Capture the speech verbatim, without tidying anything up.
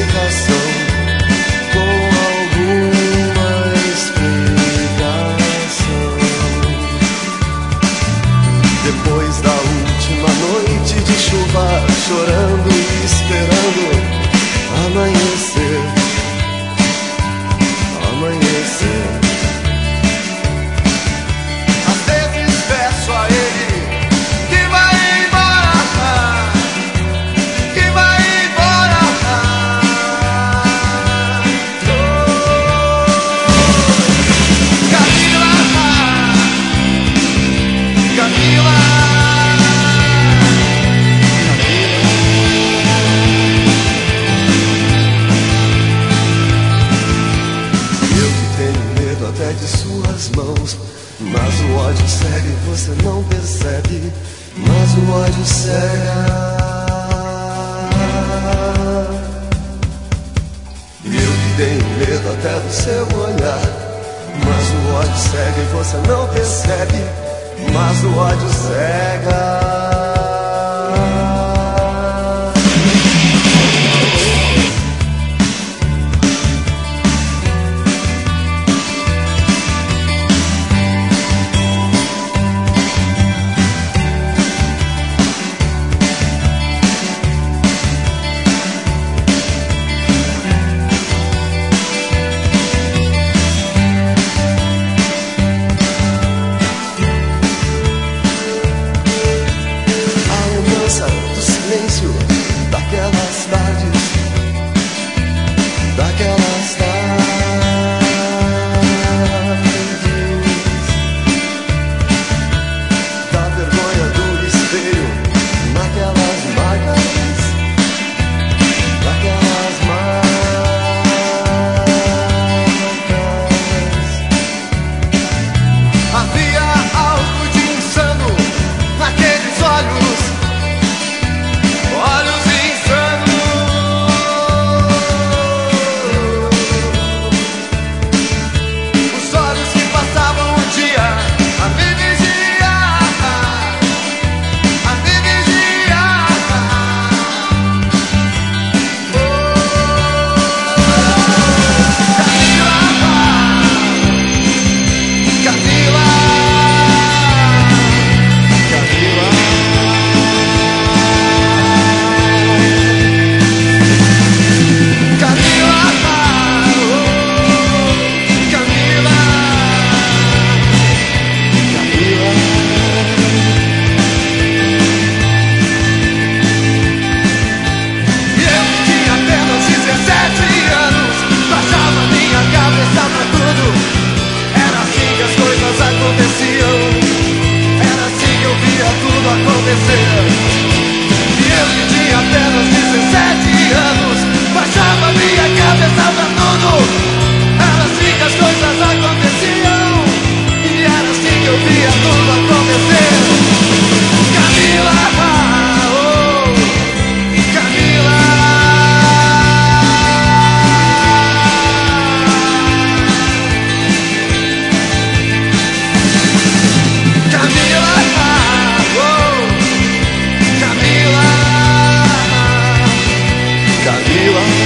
explicação, com alguma explicação. Depois da última noite de chuva, chorando e esperando amanhecer, amanhecer. Às vezes peço a ele que vai embora, que vai embora. Oh, Camila, Camila. Até de suas mãos, mas o ódio cega e você não percebe, mas o ódio cega. Eu que tenho medo até do seu olhar, mas o ódio cega e você não percebe, mas o ódio cega. Do silêncio daquelas tardes, daquelas tardes, da vergonha do espelho, naquelas marcas, daquelas marcas. Havia algo de insano naqueles olhos. Olhos insanos, os olhos que passavam o dia a me vigiar, a me vigiar. Oh, Camila, Camila, Camila. Camila.